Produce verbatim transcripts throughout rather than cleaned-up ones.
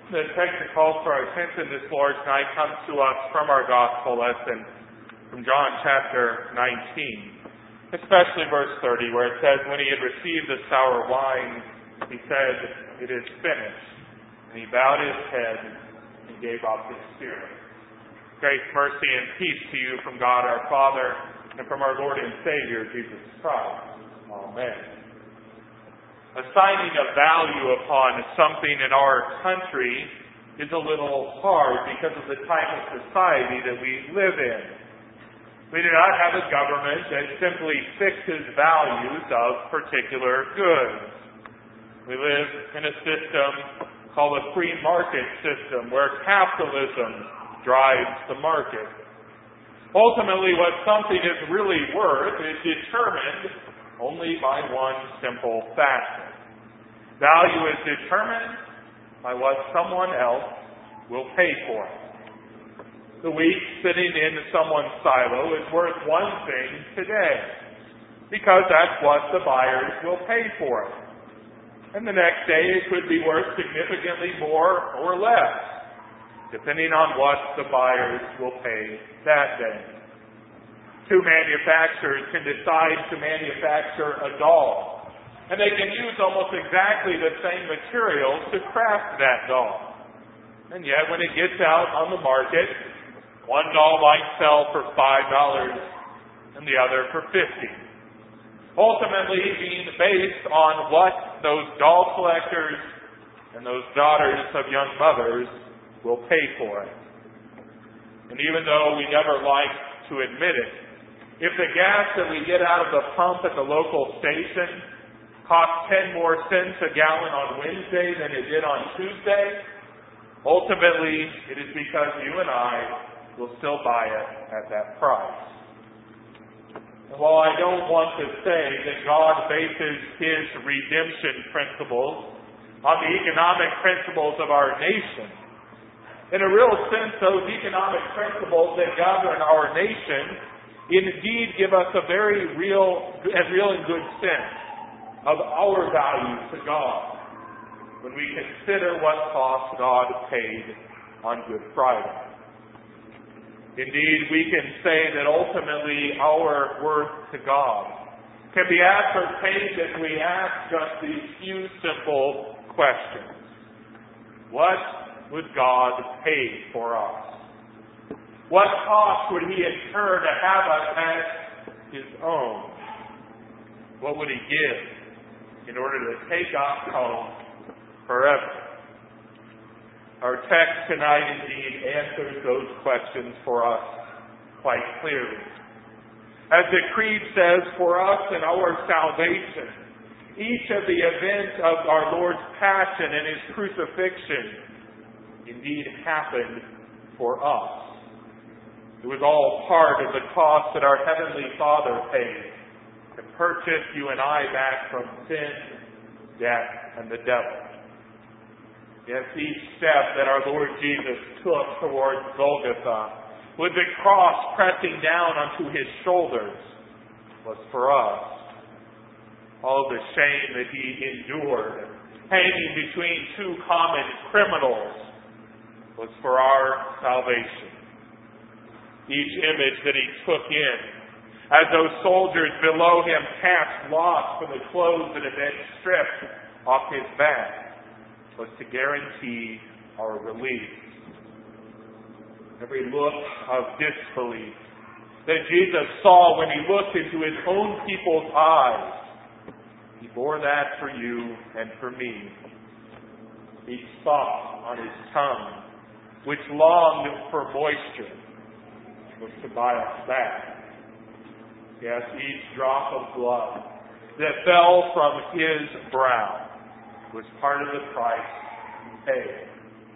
The text that calls for our attention this Lord's night comes to us from our gospel lesson from John chapter nineteen, especially verse thirty, where it says, "When he had received the sour wine, he said, 'It is finished.' And he bowed his head and gave up his spirit." Grace, mercy, and peace to you from God our Father and from our Lord and Savior, Jesus Christ. Amen. Assigning a value upon something in our country is a little hard because of the type of society that we live in. We do not have a government that simply fixes values of particular goods. We live in a system called a free market system where capitalism drives the market. Ultimately, what something is really worth is determined only by one simple factor. Value is determined by what someone else will pay for it. The wheat sitting in someone's silo is worth one thing today because that's what the buyers will pay for it. And the next day it could be worth significantly more or less, depending on what the buyers will pay that day. Two manufacturers can decide to manufacture a doll, and they can use almost exactly the same materials to craft that doll. And yet, when it gets out on the market, one doll might sell for five dollars and the other for fifty dollars. Ultimately, being based on what those doll collectors and those daughters of young mothers will pay for it. And even though we never like to admit it, if the gas that we get out of the pump at the local station costs ten more cents a gallon on Wednesday than it did on Tuesday, ultimately it is because you and I will still buy it at that price. And while I don't want to say that God bases His redemption principles on the economic principles of our nation, in a real sense, those economic principles that govern our nation indeed give us a very real and real and good sense of our value to God when we consider what cost God paid on Good Friday. Indeed, we can say that ultimately our worth to God can be ascertained as we ask just these few simple questions. What would God pay for us? What cost would He incur to have us as His own? What would He give in order to take us home forever? Our text tonight indeed answers those questions for us quite clearly. As the Creed says, for us in our salvation, each of the events of our Lord's passion and His crucifixion indeed happened for us. It was all part of the cost that our Heavenly Father paid to purchase you and I back from sin, death, and the devil. Yes, each step that our Lord Jesus took towards Golgotha, with the cross pressing down onto His shoulders, was for us. All of the shame that He endured, hanging between two common criminals, was for our salvation. Each image that He took in, as those soldiers below Him cast lots for the clothes that had been stripped off His back, was to guarantee our release. Every look of disbelief that Jesus saw when He looked into His own people's eyes, He bore that for you and for me. Each spot on His tongue, which longed for moisture, was to buy us back. Yes, each drop of blood that fell from His brow was part of the price He paid.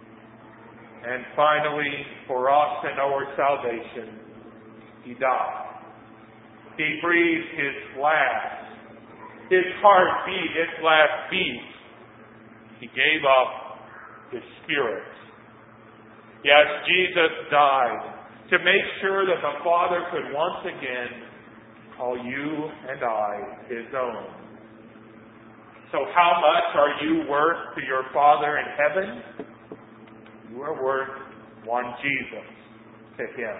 And finally, for us and our salvation, He died. He breathed His last, His heart beat its last beat. He gave up His spirit. Yes, Jesus died to make sure that the Father could once again call you and I His own. So how much are you worth to your Father in heaven? You are worth one Jesus to Him.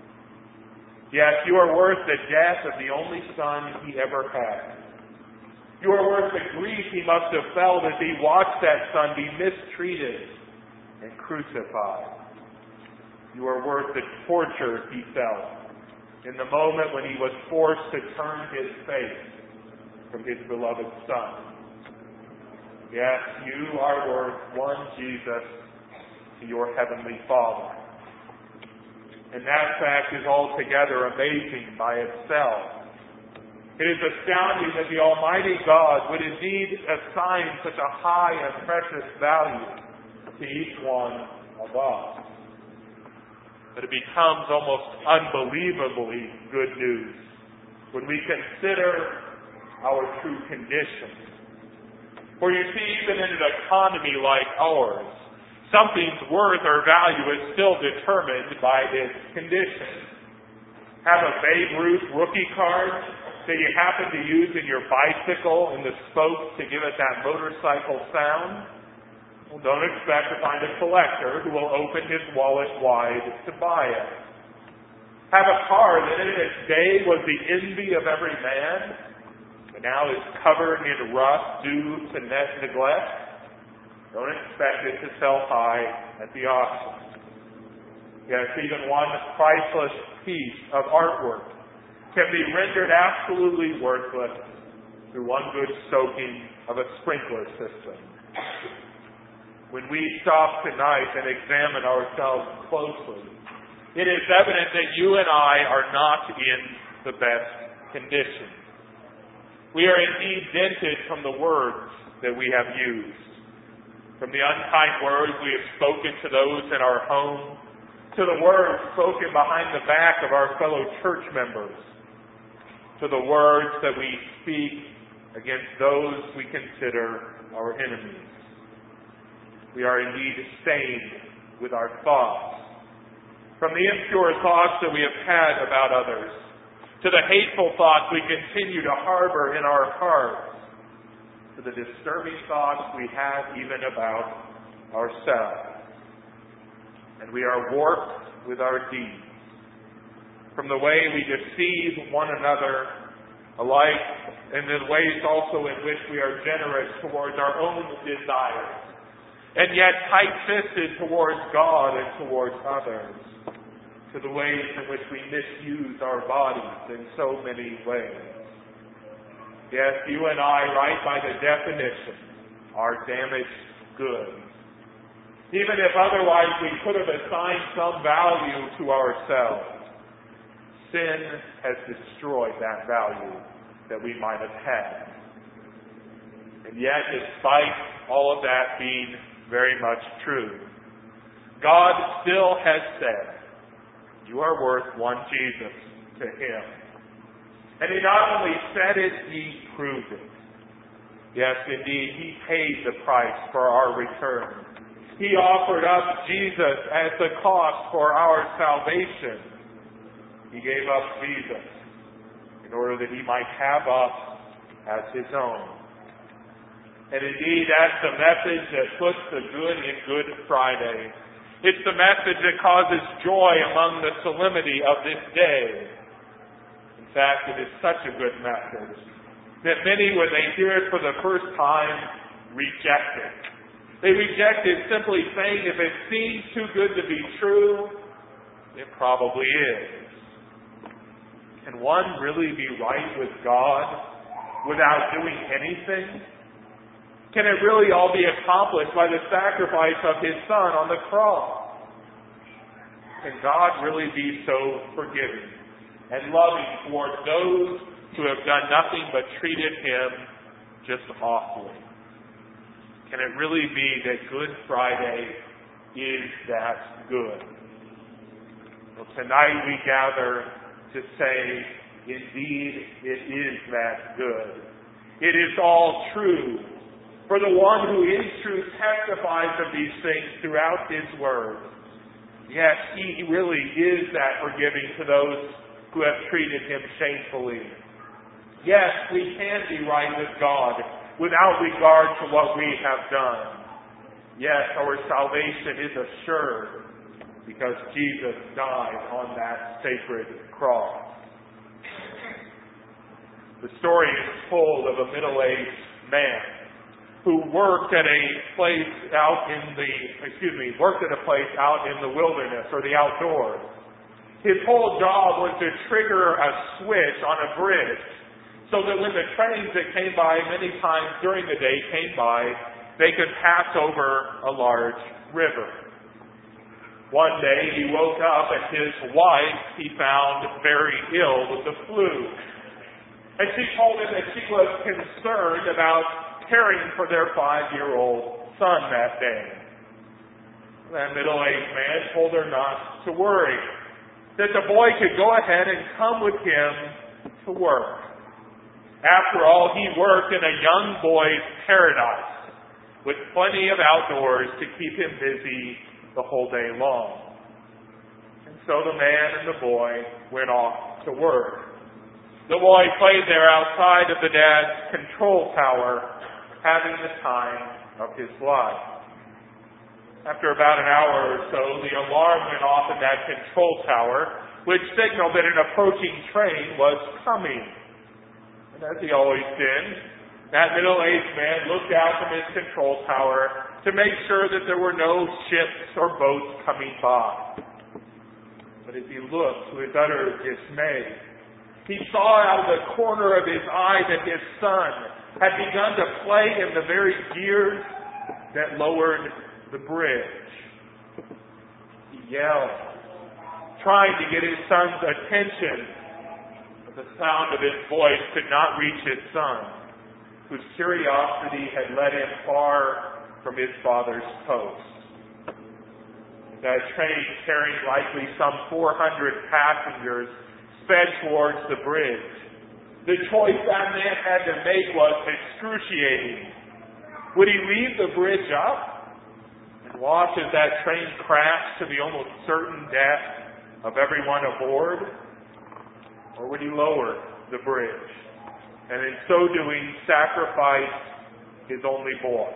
Yes, you are worth the death of the only Son He ever had. You are worth the grief He must have felt as He watched that Son be mistreated and crucified. You are worth the torture He felt in the moment when He was forced to turn His face from His beloved Son. Yes, you are worth one Jesus to your Heavenly Father. And that fact is altogether amazing by itself. It is astounding that the Almighty God would indeed assign such a high and precious value to each one of us. But it becomes almost unbelievably good news when we consider our true condition. For you see, even in an economy like ours, something's worth or value is still determined by its condition. Have a Babe Ruth rookie card that you happen to use in your bicycle in the spokes to give it that motorcycle sound? Well, don't expect to find a collector who will open his wallet wide to buy it. Have a car that in its day was the envy of every man, but now is covered in rust due to net neglect? Don't expect it to sell high at the auction. Yes, even one priceless piece of artwork can be rendered absolutely worthless through one good soaking of a sprinkler system. When we stop tonight and examine ourselves closely, it is evident that you and I are not in the best condition. We are indeed dented from the words that we have used, from the unkind words we have spoken to those in our home, to the words spoken behind the back of our fellow church members, to the words that we speak against those we consider our enemies. We are indeed stained with our thoughts, from the impure thoughts that we have had about others, to the hateful thoughts we continue to harbor in our hearts, to the disturbing thoughts we have even about ourselves. And we are warped with our deeds, from the way we deceive one another alike, and the ways also in which we are generous towards our own desires, and yet tight-fisted towards God and towards others, to the ways in which we misuse our bodies in so many ways. Yes, you and I, right by the definition, are damaged goods. Even if otherwise we could have assigned some value to ourselves, sin has destroyed that value that we might have had. And yet, despite all of that being very much true, God still has said, you are worth one Jesus to Him. And He not only said it, He proved it. Yes, indeed, He paid the price for our return. He offered up Jesus as the cost for our salvation. He gave up Jesus in order that He might have us as His own. And indeed, that's the message that puts the good in Good Friday. It's the message that causes joy among the solemnity of this day. In fact, it is such a good message that many, when they hear it for the first time, reject it. They reject it simply saying, if it seems too good to be true, it probably is. Can one really be right with God without doing anything? Can it really all be accomplished by the sacrifice of His Son on the cross? Can God really be so forgiving and loving toward those who have done nothing but treated Him just awfully? Can it really be that Good Friday is that good? Well, tonight we gather to say, indeed, it is that good. It is all true. For the one who in truth testifies of these things throughout His Word, yes, He really is that forgiving to those who have treated Him shamefully. Yes, we can be right with God without regard to what we have done. Yes, our salvation is assured because Jesus died on that sacred cross. The story is told of a middle-aged man who worked at a place out in the, excuse me, worked at a place out in the wilderness or the outdoors. His whole job was to trigger a switch on a bridge so that when the trains that came by many times during the day came by, they could pass over a large river. One day he woke up and his wife he found very ill with the flu. And she told him that she was concerned about caring for their five-year-old son that day. That middle-aged man told her not to worry, that the boy could go ahead and come with him to work. After all, he worked in a young boy's paradise with plenty of outdoors to keep him busy the whole day long. And so the man and the boy went off to work. The boy played there outside of the dad's control tower, having the time of his life. After about an hour or so, the alarm went off in that control tower, which signaled that an approaching train was coming. And as he always did, that middle-aged man looked out from his control tower to make sure that there were no ships or boats coming by. But as he looked, to his utter dismay, he saw out of the corner of his eye that his son had begun to play in the very gears that lowered the bridge. He yelled, trying to get his son's attention, but the sound of his voice could not reach his son, whose curiosity had led him far from his father's post. That train, carrying likely some four hundred passengers, sped towards the bridge. The choice that man had to make was excruciating. Would he leave the bridge up and watch as that train crashed to the almost certain death of everyone aboard? Or would he lower the bridge and in so doing sacrifice his only boy?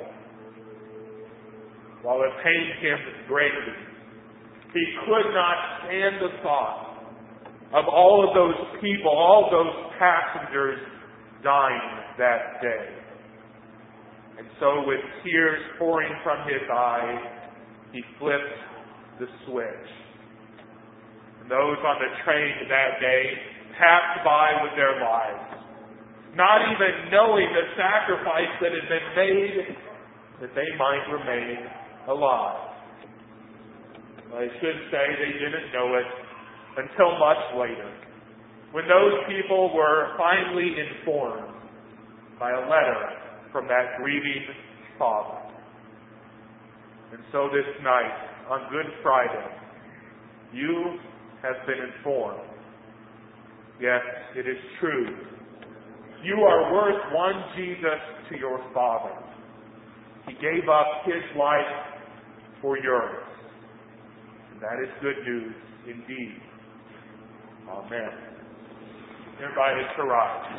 While it pained him greatly, he could not stand the thought of all of those people, all of those passengers dying that day. And so with tears pouring from his eyes, he flipped the switch. And those on the train that day passed by with their lives, not even knowing the sacrifice that had been made that they might remain alive. I should say they didn't know it until much later, when those people were finally informed by a letter from that grieving father. And so this night, on Good Friday, you have been informed. Yes, it is true. You are worth one Jesus to your Father. He gave up His life for yours. And that is good news indeed. Amen. You're invited to rise.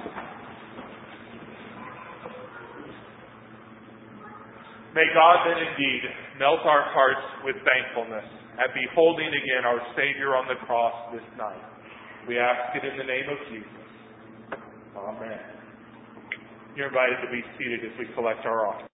May God then indeed melt our hearts with thankfulness at beholding again our Savior on the cross this night. We ask it in the name of Jesus. Amen. You're invited to be seated as we collect our offering.